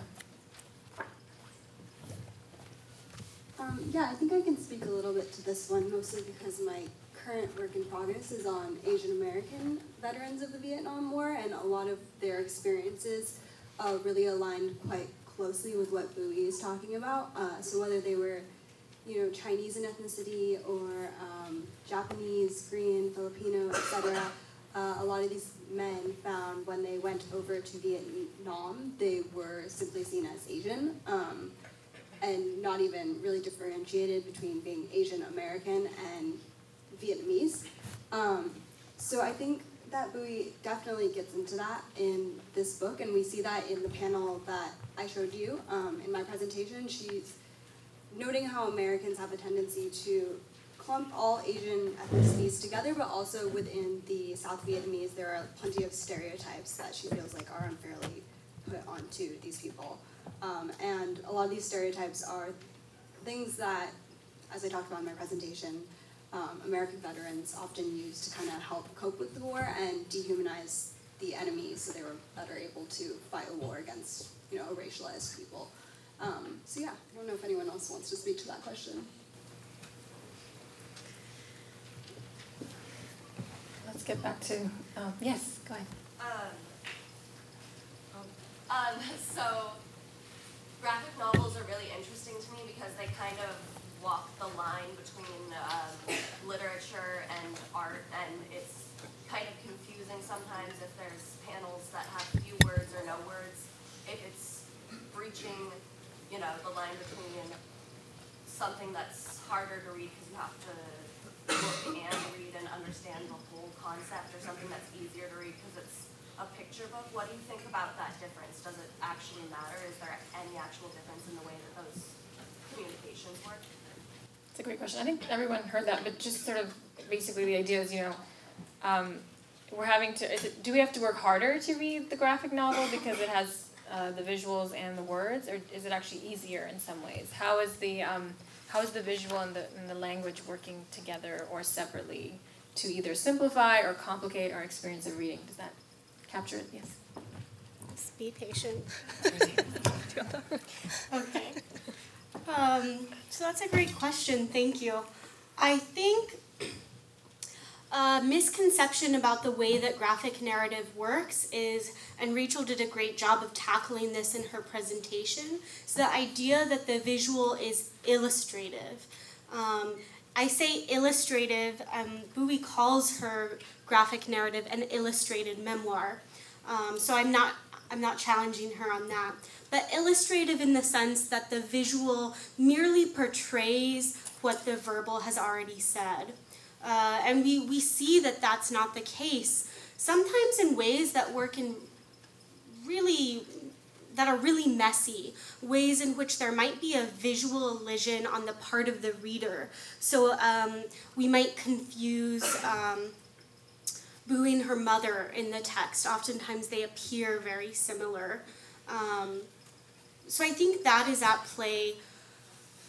Speaker 8: Um, yeah, I think I can speak a little bit to this one, mostly because my current work in progress is on Asian American veterans of the Vietnam War, and a lot of their experiences uh, really aligned quite closely with what Bowie is talking about. Uh, so whether they were, you know, Chinese in ethnicity or um, Japanese, Korean, Filipino, et cetera, uh, a lot of these men found when they went over to Vietnam, they were simply seen as Asian. Um, and not even really differentiated between being Asian American and Vietnamese. Um, so I think that Bowie definitely gets into that in this book, and we see that in the panel that I showed you um, in my presentation. She's noting how Americans have a tendency to clump all Asian ethnicities together, but also within the South Vietnamese, there are plenty of stereotypes that she feels like are unfairly put onto these people. Um, and a lot of these stereotypes are things that, as I talked about in my presentation, um, American veterans often use to kind of help cope with the war and dehumanize the enemies, so they were better able to fight a war against, you know, a racialized people. Um, so yeah, I don't know if anyone else wants to speak to that question.
Speaker 7: Let's get back to, um, yes, go ahead.
Speaker 9: Um, um, so, graphic novels are really interesting to me because they kind of walk the line between um, literature and art, and it's kind of confusing sometimes if there's panels that have few words or no words, if it's breaching, you know, the line between something that's harder to read because you have to look and read and understand the whole concept, or something that's easier to read because it's a picture book. What do you think about that difference? Does it actually matter? Is there any actual difference in the way that those communications work?
Speaker 7: It's a great question. I think everyone heard that, but just sort of basically the idea is, you know, um, we're having to, is it, do we have to work harder to read the graphic novel because it has uh, the visuals and the words, or is it actually easier in some ways? How is the, um, how is the visual and the, and the language working together or separately to either simplify or complicate our experience of reading? Does that capture it? Yes.
Speaker 4: Just be patient.
Speaker 7: Okay.
Speaker 4: Um, so that's a great question. Thank you. I think a misconception about the way that graphic narrative works is, and Rachel did a great job of tackling this in her presentation, is the idea that the visual is illustrative. Um, I say illustrative, um, Bowie calls her graphic narrative an illustrated memoir. Um, so I'm not, I'm not challenging her on that. But illustrative in the sense that the visual merely portrays what the verbal has already said. Uh, and we, we see that that's not the case, sometimes in ways that work in really, that are really messy, ways in which there might be a visual elision on the part of the reader. So um, we might confuse um, Bowie and her mother in the text. Oftentimes they appear very similar. Um, so I think that is at play.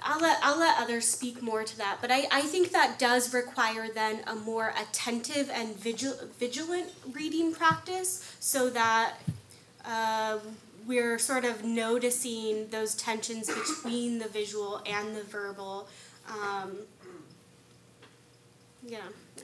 Speaker 4: I'll let I'll let others speak more to that, but I, I think that does require then a more attentive and vigil, vigilant reading practice, so that uh, we're sort of noticing those tensions between the visual and the verbal. Um, yeah.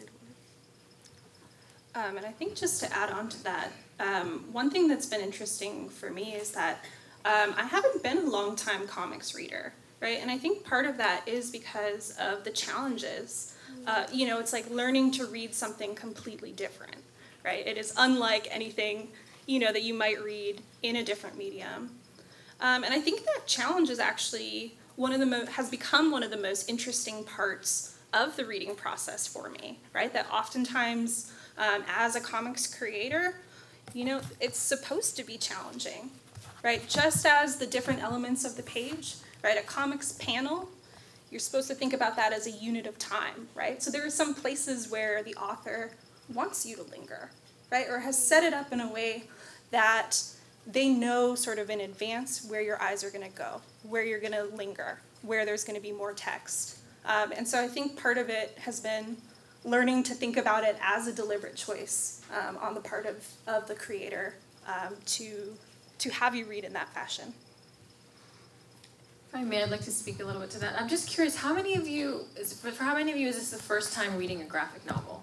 Speaker 6: Um, and I think just to add on to that, um, one thing that's been interesting for me is that um, I haven't been a long-time comics reader, right? And I think part of that is because of the challenges. Uh, you know, it's like learning to read something completely different, right? It is unlike anything, you know, that you might read in a different medium. Um, and I think that challenge is actually one of the mo- has become one of the most interesting parts of the reading process for me, right? That oftentimes, um, as a comics creator, you know, it's supposed to be challenging, right? Just as the different elements of the page, right? A comics panel, you're supposed to think about that as a unit of time, right? So there are some places where the author wants you to linger, right? Or has set it up in a way that they know sort of in advance where your eyes are gonna go, where you're gonna linger, where there's gonna be more text. Um, and so I think part of it has been learning to think about it as a deliberate choice um, on the part of, of the creator um, to, to have you read in that fashion.
Speaker 7: If I may, I'd like to speak a little bit to that. I'm just curious, how many of you, is, for how many of you is this the first time reading a graphic novel?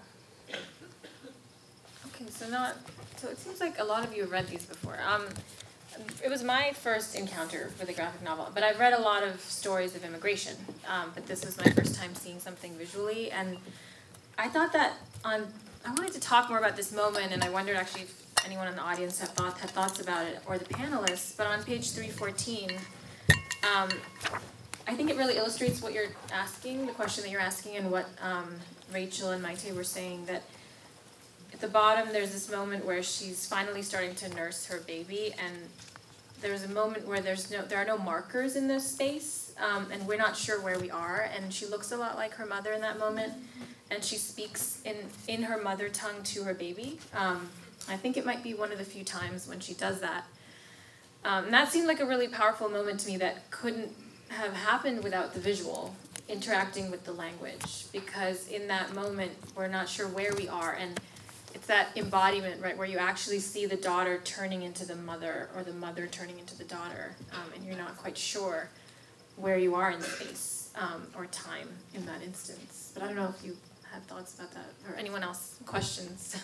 Speaker 7: Okay, so not, so it seems like a lot of you have read these before. Um, it was my first encounter with a graphic novel, but I've read a lot of stories of immigration, um, but this was my first time seeing something visually, and I thought that on, I wanted to talk more about this moment, and I wondered actually if anyone in the audience had, thought, had thoughts about it, or the panelists, but on page three fourteen, um, I think it really illustrates what you're asking, the question that you're asking, and what um, Rachel and Maite were saying, that at the bottom there's this moment where she's finally starting to nurse her baby, and there's a moment where there's no, there are no markers in this space, um, and we're not sure where we are, and she looks a lot like her mother in that moment, and she speaks in, in her mother tongue to her baby. Um, I think it might be one of the few times when she does that. Um, and that seemed like a really powerful moment to me that couldn't have happened without the visual interacting with the language, because in that moment we're not sure where we are, and it's that embodiment, right, where you actually see the daughter turning into the mother, or the mother turning into the daughter, um, and you're not quite sure where you are in space um, or time in that instance. But I don't know if you had thoughts about that, or anyone else, questions.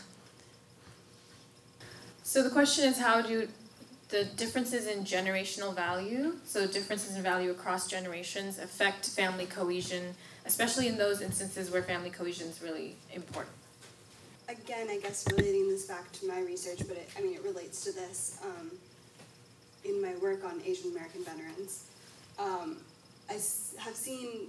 Speaker 7: So the question is, how do the differences in generational value, so differences in value across generations, affect family cohesion, especially in those instances where family cohesion is really important?
Speaker 5: Again, I guess relating this back to my research, but it, I mean, it relates to this um, in my work on Asian American veterans. Um, I s- have seen,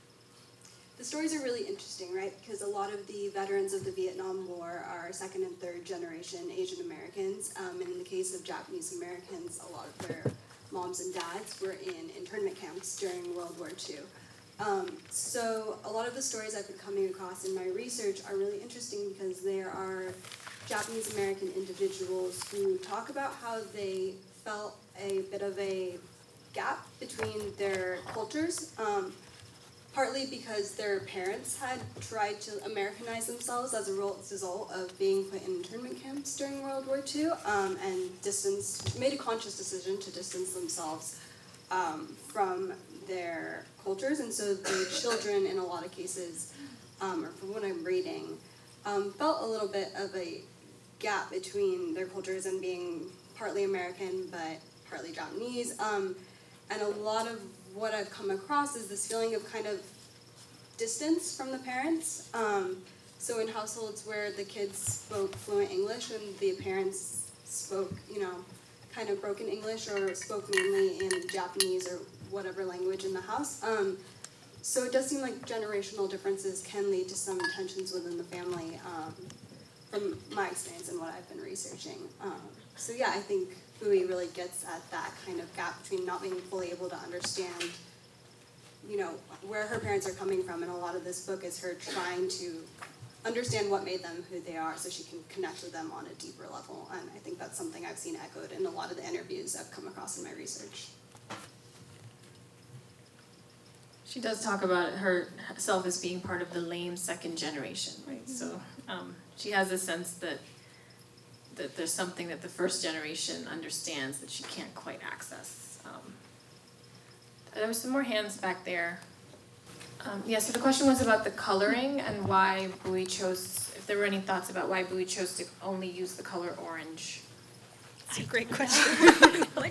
Speaker 5: the stories are really interesting, right? Because a lot of the veterans of the Vietnam War are second and third generation Asian Americans. Um, and in the case of Japanese Americans, a lot of their moms and dads were in internment camps during World War Two. Um, so a lot of the stories I've been coming across in my research are really interesting because there are Japanese American individuals who talk about how they felt a bit of a gap between their cultures, um, partly because their parents had tried to Americanize themselves as a result of being put in internment camps during World War Two, um, and distance, made a conscious decision to distance themselves um, from their cultures, and so the children in a lot of cases, um, or from what I'm reading, um, felt a little bit of a gap between their cultures and being partly American but partly Japanese, um, and a lot of what I've come across is this feeling of kind of distance from the parents. Um, so in households where the kids spoke fluent English and the parents spoke, you know, kind of broken English or spoke mainly in Japanese or whatever language in the house. Um, so it does seem like generational differences can lead to some tensions within the family, um, from my experience and what I've been researching. Um, so yeah, I think Bui really gets at that kind of gap between not being fully able to understand, you know, where her parents are coming from, and a lot of this book is her trying to understand what made them who they are so she can connect with them on a deeper level. And I think that's something I've seen echoed in a lot of the interviews I've come across in my research.
Speaker 7: She does talk about herself as being part of the lame second generation, right? So um, she has a sense that that there's something that the first generation understands that she can't quite access. Um, there were some more hands back there. Um, yeah, so the question was about the coloring and why Bowie chose, if there were any thoughts about why Bowie chose to only use the color orange.
Speaker 6: That's a great question. Like,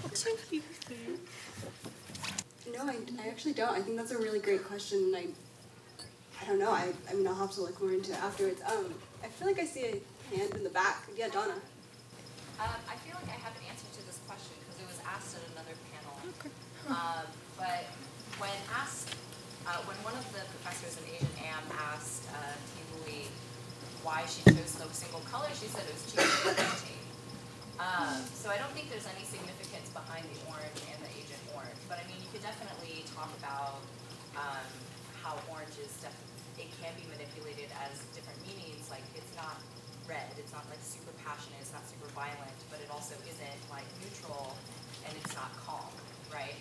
Speaker 8: No, I, I actually don't. I think that's a really great question, and I, I don't know. I, I mean, I'll have to look more into it afterwards. Um, I feel like I see a hand in the back. Yeah, Donna.
Speaker 10: Um, I feel like I have an answer to this question because it was asked at another panel. Okay. Um, but when asked, uh, when one of the professors in Asian A M asked uh, Bowie why she chose no single color, she said it was cheaper to imitate. Um, so I don't think there's any significance behind the orange and the Agent Orange. But I mean, you could definitely talk about um, how orange is definitely, it can be manipulated as different meanings. Like it's not red, it's not like super passionate, it's not super violent, but it also isn't like neutral and it's not calm, right?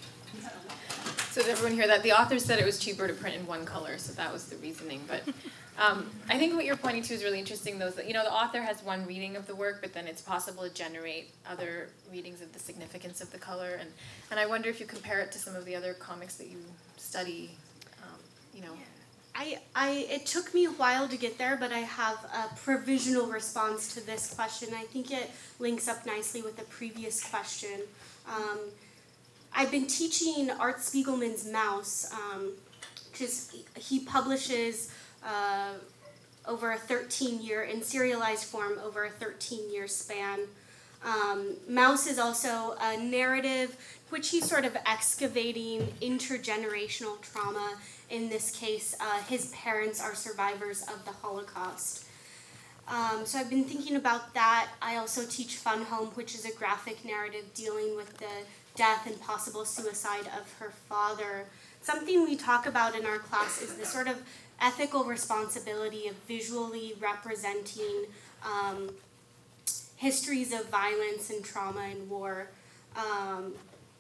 Speaker 7: So did everyone hear that? The author said it was cheaper to print in one color, so that was the reasoning. But um, I think what you're pointing to is really interesting, though, is that, you know, the author has one reading of the work, but then it's possible to generate other readings of the significance of the color. And, and I wonder if you compare it to some of the other comics that you study, um, you know.
Speaker 4: I, I, it took me a while to get there, but I have a provisional response to this question. I think it links up nicely with the previous question. Um, I've been teaching Art Spiegelman's Mouse, um, because he publishes uh, over a thirteen-year, in serialized form, over a thirteen-year span. Um, Mouse is also a narrative which he's sort of excavating intergenerational trauma. In this case, uh, his parents are survivors of the Holocaust. Um, so I've been thinking about that. I also teach Fun Home, which is a graphic narrative dealing with the death and possible suicide of her father. Something we talk about in our class is the sort of ethical responsibility of visually representing um, histories of violence and trauma and war. Um,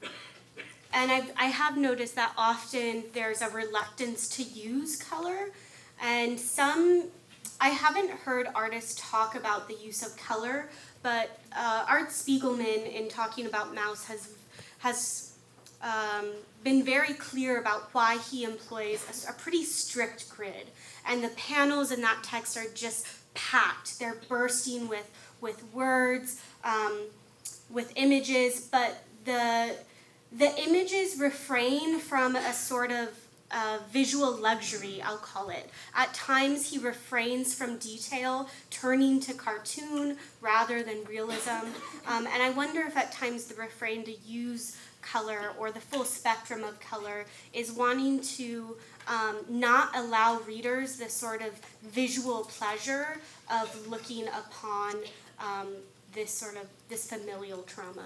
Speaker 4: and I've, I have noticed that often there's a reluctance to use color, and some, I haven't heard artists talk about the use of color, but uh, Art Spiegelman, in talking about Mouse, has has um, been very clear about why he employs a, a pretty strict grid. And the panels in that text are just packed. They're bursting with, with words, um, with images, but the, the images refrain from a sort of uh, visual luxury, I'll call it. At times he refrains from detail, turning to cartoon rather than realism. Um, and I wonder if at times the refrain to use color or the full spectrum of color is wanting to um, not allow readers the sort of visual pleasure of looking upon um, this sort of, this familial trauma.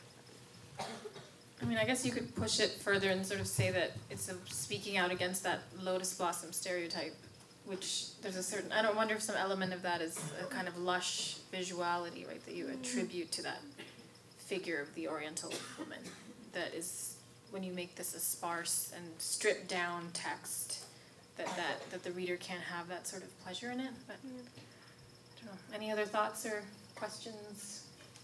Speaker 7: I mean, I guess you could push it further and sort of say that it's a speaking out against that lotus blossom stereotype, which there's a certain, I don't wonder if some element of that is a kind of lush visuality, right, that you attribute to that figure of the Oriental woman, that is, when you make this a sparse and stripped down text, that, that, that the reader can't have that sort of pleasure in it. But I don't know. Any other thoughts or questions?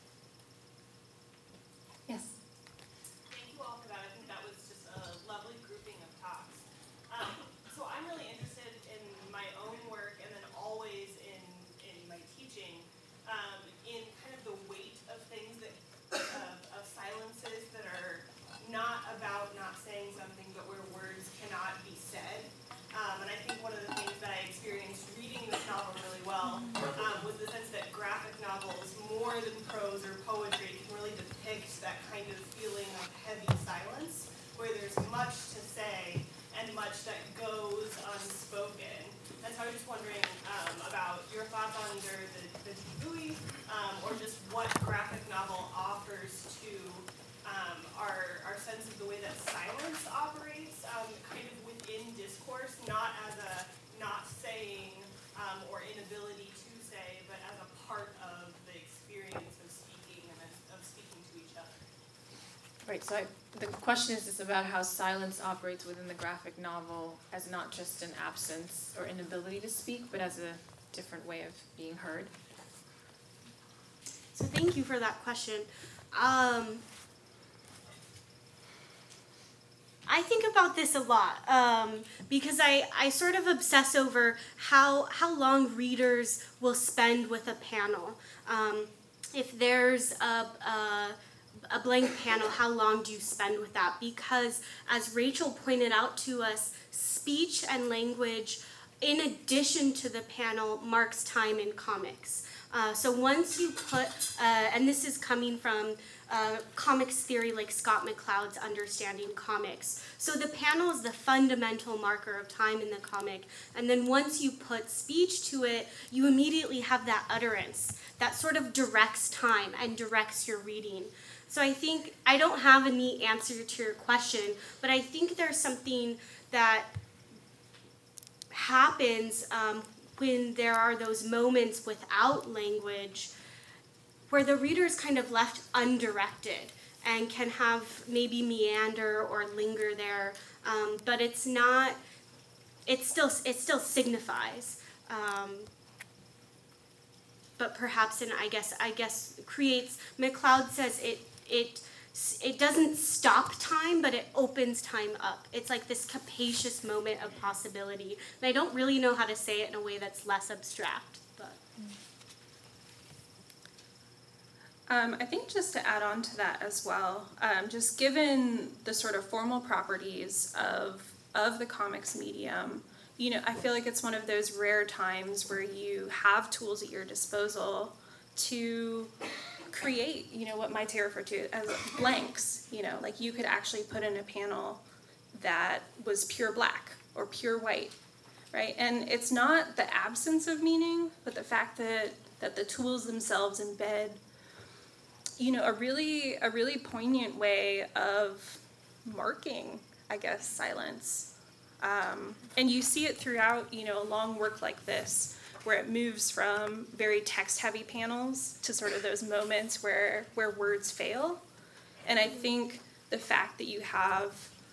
Speaker 7: Yes.
Speaker 11: Thank you all for that. I think that was just a lovely grouping of talks. Um, so I'm really interested in my own work and then always in, in my teaching um, in kind of the weight of things that of, of silences that are not about not saying something, but where words cannot be said. Um, and I think one of the things that I experienced reading this novel really well um, was the sense that graphic novels, more than prose or poetry, can really depict that kind of feeling of heavy silence, where there's much to say and much that goes unspoken. And so I was just wondering um, about your thoughts on either the, the Bowie um, or just what graphic novel offers to um, our, our sense of the way that silence operates um, kind of within discourse, not as a not saying um, or inability to say, but as a part of the experience of speaking and of speaking to each other.
Speaker 7: Right, so I, the question is just about how silence operates within the graphic novel as not just an absence or inability to speak, but as a different way of being heard.
Speaker 4: So thank you for that question. Um, I think about this a lot um, because I, I sort of obsess over how how long readers will spend with a panel. Um, if there's a, a a blank panel, how long do you spend with that? Because as Rachel pointed out to us, speech and language, in addition to the panel, marks time in comics. Uh, so once you put, uh, and this is coming from uh, comics theory like Scott McCloud's Understanding Comics. So the panel is the fundamental marker of time in the comic. And then once you put speech to it, you immediately have that utterance that sort of directs time and directs your reading. So I think, I don't have a neat answer to your question, but I think there's something that happens um, when there are those moments without language where the reader's kind of left undirected and can have maybe meander or linger there, um, but it's not, it still, it still signifies. Um, but perhaps, and I guess, I guess creates, McCloud says it, it, it doesn't stop time, but it opens time up. It's like this capacious moment of possibility. And I don't really know how to say it in a way that's less abstract, but.
Speaker 6: Um, I think just to add on to that as well, um, just given the sort of formal properties of of the comics medium, you know, I feel like it's one of those rare times where you have tools at your disposal to create, you know, what Maite referred to as blanks. You know, like you could actually put in a panel that was pure black or pure white, right? And it's not the absence of meaning, but the fact that that the tools themselves embed, you know, a really a really poignant way of marking, I guess, silence. Um, and you see it throughout, you know, a long work like this, where it moves from very text-heavy panels to sort of those moments where where words fail. And I think the fact that you have,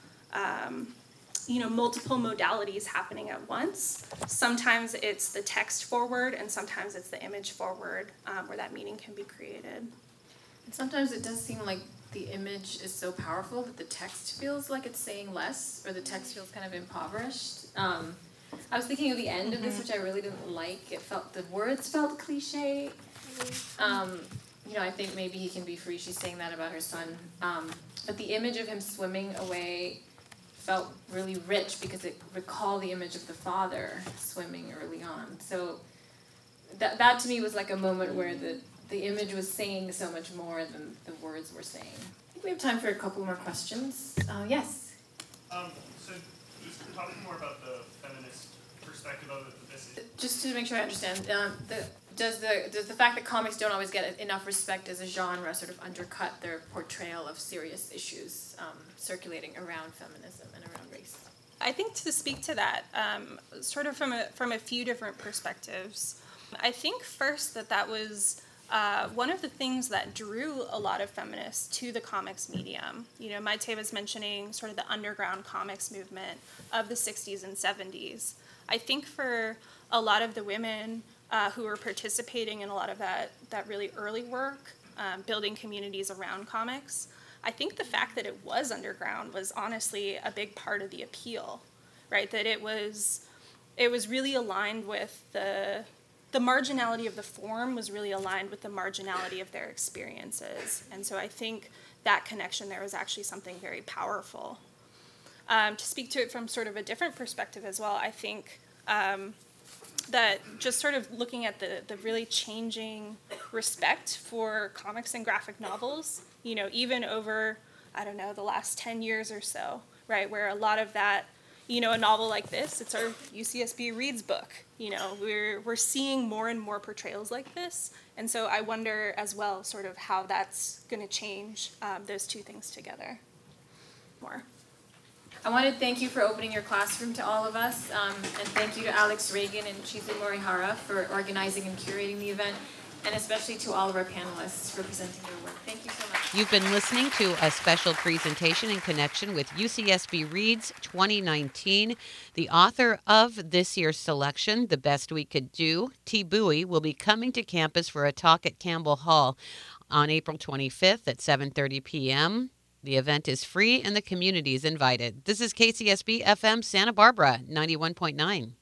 Speaker 6: um, you know, multiple modalities happening at once, sometimes it's the text forward and sometimes it's the image forward, um, where that meaning can be created.
Speaker 7: And sometimes it does seem like the image is so powerful that the text feels like it's saying less, or the text feels kind of impoverished. Um, I was thinking of the end of this, which I really didn't like. It felt, the words felt cliche. Um, you know, I think maybe he can be free. She's saying that about her son. Um, but the image of him swimming away felt really rich because it recalled the image of the father swimming early on. So that that to me was like a moment where the, the image was saying so much more than the words were saying. I think we have time for a couple more questions. Uh, yes?
Speaker 12: Um, so just talking more about the feminist perspective of it, this is...
Speaker 7: Just to make sure I understand, um, the, does the does the fact that comics don't always get enough respect as a genre sort of undercut their portrayal of serious issues um, circulating around feminism and around race?
Speaker 6: I think to speak to that, um, sort of from a from a few different perspectives, I think first that that was uh, one of the things that drew a lot of feminists to the comics medium. You know, Maite was mentioning sort of the underground comics movement of the sixties and seventies. I think for a lot of the women uh, who were participating in a lot of that, that really early work, um, building communities around comics, I think the fact that it was underground was honestly a big part of the appeal, right? That it was, it was really aligned with the, the marginality of the form was really aligned with the marginality of their experiences. And so I think that connection there was actually something very powerful. Um, to speak to it from sort of a different perspective as well, I think um, that just sort of looking at the, the really changing respect for comics and graphic novels, you know, even over, I don't know, the last ten years or so, right, where a lot of that, you know, a novel like this, it's our U C S B Reads book, you know, we're, we're seeing more and more portrayals like this, and so I wonder as well sort of how that's going to change um, those two things together more.
Speaker 7: I want to thank you for opening your classroom to all of us, um, and thank you to Alex Reagan and Chizu Morihara for organizing and curating the event. and especially to all of our panelists for presenting their work. Thank you so much.
Speaker 1: You've been listening to a special presentation in connection with U C S B Reads twenty nineteen. The author of this year's selection, The Best We Could Do, T. Bowie, will be coming to campus for a talk at Campbell Hall on April twenty-fifth at seven thirty p.m. The event is free and the community is invited. This is K C S B F M Santa Barbara, ninety-one point nine.